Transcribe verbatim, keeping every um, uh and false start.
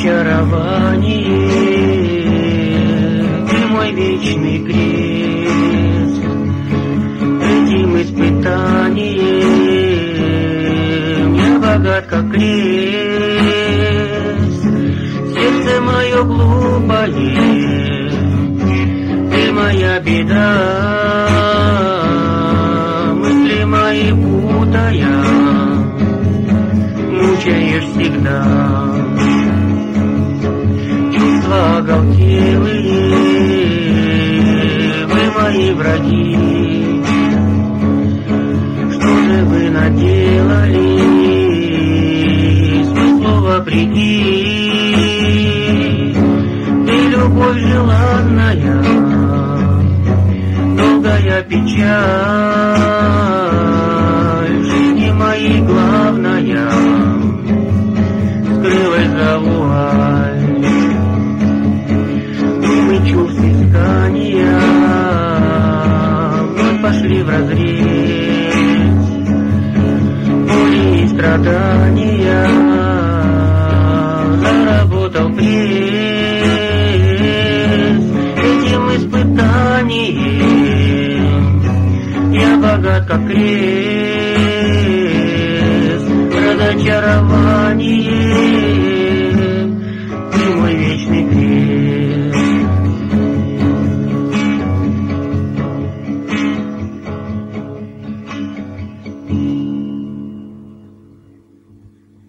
разочарование, ты мой вечный крест. Этим испытанием я богат, как крест. Сердце мое глупое, ты моя беда. Мысли мои путая, мучаешь всегда. Чувства оголтелые, вы мои враги. Что же вы наделали, смыслу вопреки? Ты любовь желанная, долгая печаль, в жизни моей главная, скрылась за вуаль. Думы чувств искания вновь пошли вразрез. Боли и страдания заработал пресс. Этим испытанием я богат, как крест. Разочарование